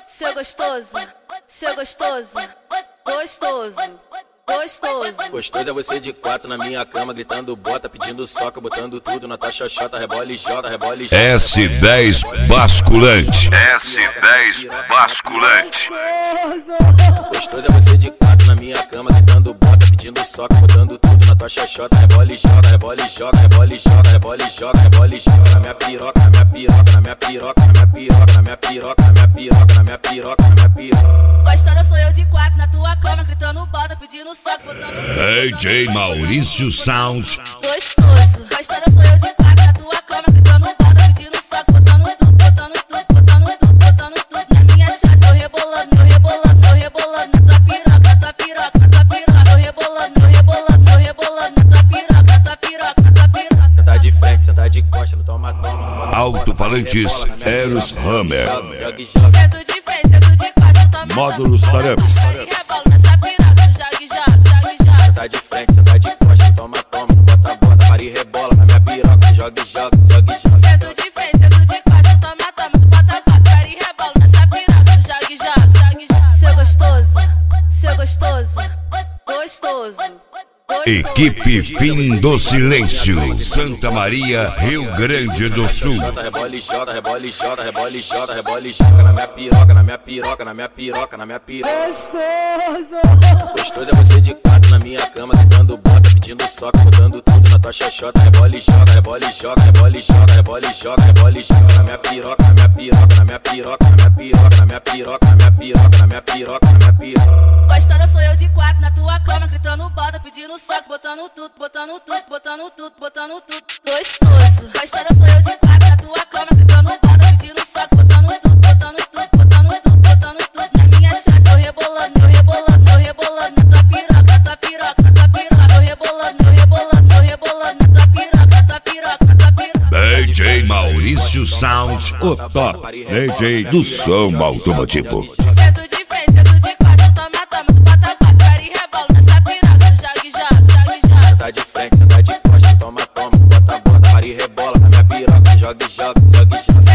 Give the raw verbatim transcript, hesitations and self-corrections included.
seu gostoso, seu gostoso, gostoso, gostoso. Gostoso é você de quatro na minha cama, gritando bota, pedindo soca, botando tudo na tua xoxota, rebola e joga, rebola e joga. S dez basculante. S dez basculante. Gostoso é você de quatro na minha cama, gritando bota, pedindo soca, botando tudo na tua xoxota, rebola e joga, rebola e joga, rebola e joga, rebola e joga, rebola e joga. Na minha piroca, na minha piroca, na minha piroca, na minha piroca, na minha piroca, na minha piroca, na minha piroca, na minha piroca. Gostosa sou eu de quatro na tua cama, gritando bota, pedindo soca, botando D J Maurício Sound. gostoso. Gostosa sou eu de quatro na tua cama, gritando bota, pedindo soca, botando tudo, botando tudo, botando tudo, botando tudo na minha chata, eu rebolando, eu rebolando, eu rebolando na tua piroca, na tua piroca, na tua piroca, eu rebolando, eu rebolando, eu rebolando na tua piroca, na tua piroca, na tua piroca. Sentar de frente, sentar de costa, no toma toma. Alto-falantes Eros Hammer. Sento de frente, sento de costa, toma Módulos Tareps. rebolo nessa piroca, jogue, jogue, jogue, jogue. Sentar de frente, sentar de costa, toma toma. Bota bota, para e rebola na minha piroca, joga e joga, joga e joga. Sento de frente, sento de costa, toma, toma, tu bota, bota, para e rebolo nessa piroca, jogue, jogue, jogue, jogue. Seu gostoso, seu gostoso, gostoso. Equipe Fim do Silêncio, Santa Maria, Rio Grande do Sul. Rebola e joga, rebola e joga, rebola e joga, rebola e joga na minha piroca, na minha piroca, na minha piroca, na minha piroca. Gostoso! Gostoso é você de quatro na minha cama, gritando bota, pedindo soca, botando tudo na tua xoxota, rebola e joga, rebola e joga, rebola e joga, rebola e joga, rebola e joga na minha piroca, na minha piroca, na minha piroca, na minha piroca, na minha piroca, na minha piroca, na minha piroca, na minha piroca. Gostosa sou eu de quatro na tua cama, gritando bota, pedindo soca, botando tudo, botando tudo, botando tudo, botando tudo. Gostoso. Gostosa sou eu de quatro na tua cama, gritando bota, pedindo soca, botando tudo, botando tudo, botando tudo, botando tudo na minha chata, eu rebolando, eu rebolando, eu rebolando na tua piroca, na tua piroca, na tua piroca, eu rebolando, eu rebolando, eu rebolando na tua piroca, na tua piroca, na tua piroca. D J Maurício Sound, o top D J do som automotivo. Sento de frente, sento de costa, toma, toma, tu bota, bota, para e rebolo nessa piroca, jogue, jogue, jogue, jogue. Sentar de frente, sentar de costa, toma toma. Bota bota, para e rebola na minha piroca, joga e joga, joga e joga.